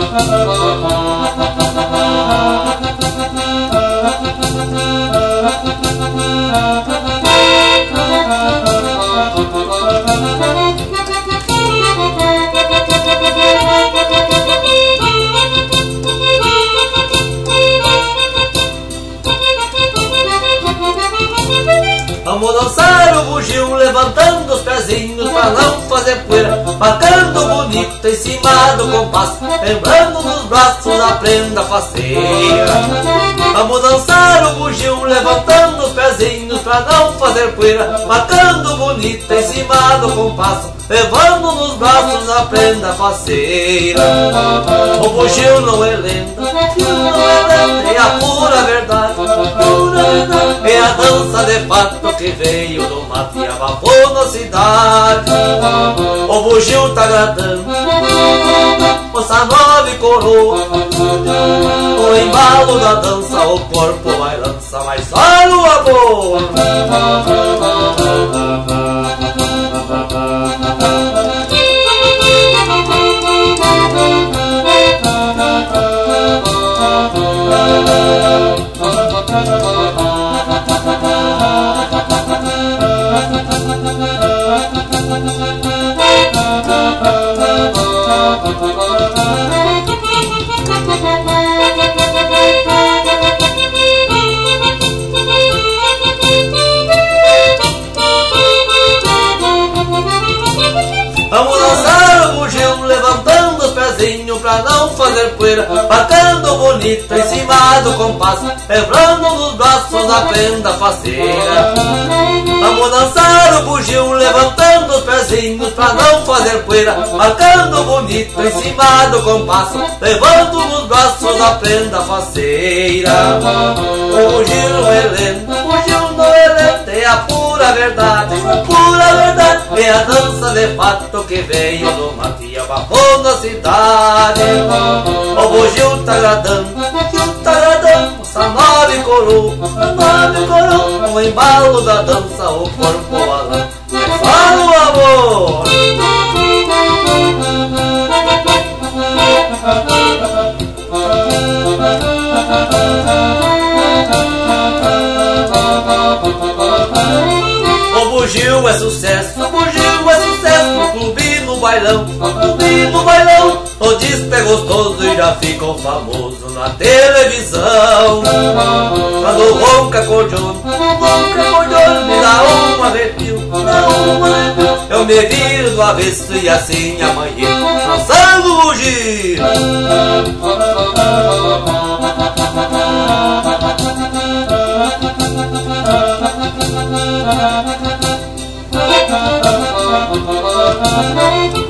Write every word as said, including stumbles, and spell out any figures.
Vamos dançar o bugio levantando os pezinhos pra não fazer poeira, marcando bonito em cima do compasso, lembrando nos braços a prenda faceira. Vamos dançar o bugio levantando os pezinhos pra não fazer poeira, marcando bonito em cima do compasso, levando nos braços a prenda faceira. O bugio não é lenda, não é lenda, é a pura verdade, pura verdade. É a dança de fato que veio do mato e abafou na cidade. O bugio tá agradando, moça nova e coroa, o embalo da dança, o corpo vai lançar, mas só lua boa. Vamos dançar o bugio levantando os pezinhos pra não fazer poeira, marcando bonito em cima do compasso, lembrando nos braços a prenda faceira. Vamos dançar o bugio levantando os pezinhos pra não fazer poeira, marcando bonito em cima do compasso, levando nos braços a prenda faceira. O bugio não é lento, o bugio não é lento, é a pura verdade, pura verdade. É a dança de fato que veio do mato e abafou na cidade. O bugio tá agradando, o bugio tá agradando, moça nova e coroa, nova e coroa, o embalo da dança, o corpo balão, mas fala o amor. O bugio é sucesso, o bugio é sucesso, no clube e no bailão, no clube e no bailão. O disco é gostoso e já ficou famoso na televisão. Quando ronca acordeon, ronca acordeon, me dá um arrepio, dá um arrepio. Eu me viro do avesso e assim amanhã dançando o bugio. Thank you.